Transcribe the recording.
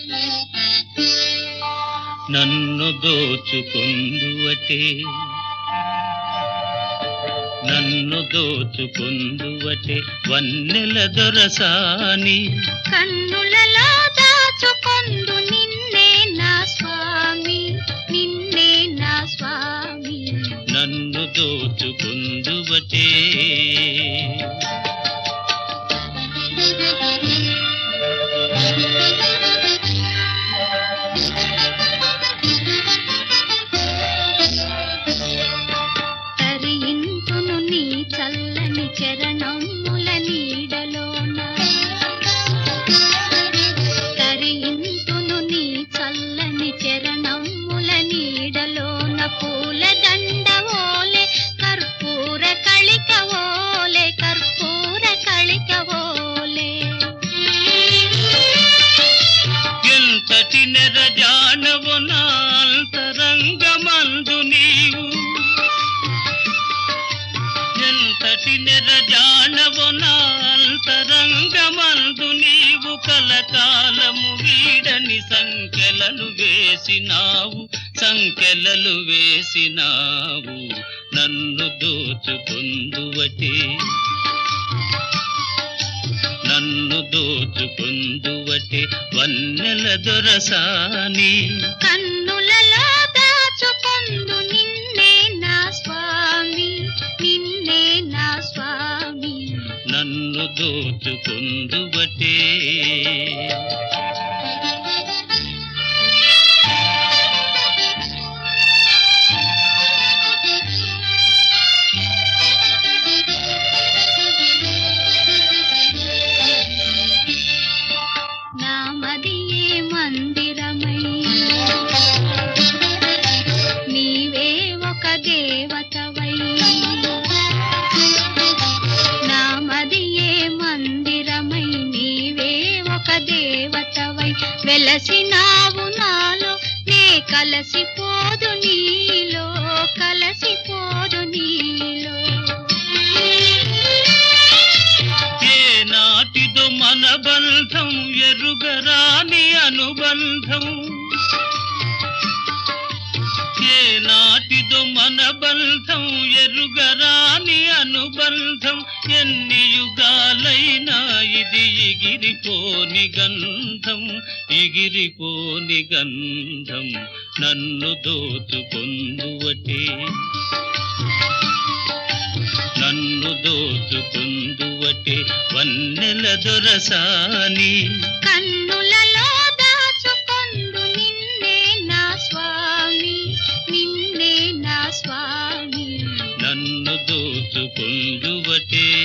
నన్ను దోచుకొందువటే నన్ను దోచుకొందువటే వన్నెల దొరసాని కన్నులలో దాచుకొందు నిన్నే నా స్వామి నిన్నే నా స్వామి నన్ను దోచుకొందువటే తరింతును నీ చల్లని చరణముల నీడలోన తరింతును నీ చల్లని చరణముల నీడలోన పూల దండవోలే కర్పూర కళికవోలే కర్పూర కళికవోలే ఎంతటి నెరజానవు నా అంతరంగమందు నీవు ఎంతటి నెరజానవు నా అంతరంగమందు నీవు కలకాలము వీడని సంఖ్యలను వేసినావు నన్ను దోచుకొందువటే నన్ను దోచుకొందువటే వన్నెల దొరసాని కన్నులలో దాచుకొందు నిన్నే నా స్వామి నిన్నే నా స్వామి నన్ను దోచుకొందువటే నామదియే మందిరమై నీవే ఒక దేవతవై నామదియే మందిరమై నీవే ఒక దేవతవై వెలసినావు నాలో నే కలసిపోదు నీలో కలసిపోదు నీలో ఏ నాటిదో మన బంధం ఎరుగరాని అనుబంధం ఏ నాటిదో మన బంధం ఎరుగరాని అనుబంధం ఎన్ని యుగాలైనా ఇది ఎగిరిపోని గంధం నన్ను దోచుకొందువటే నన్ను దోచుకొందువటే వన్నెల దొరసాని కన్నులలో దాచుకొందు నిన్నే నా స్వామి నిన్నే నా స్వామి నన్ను దోచుకొందువటే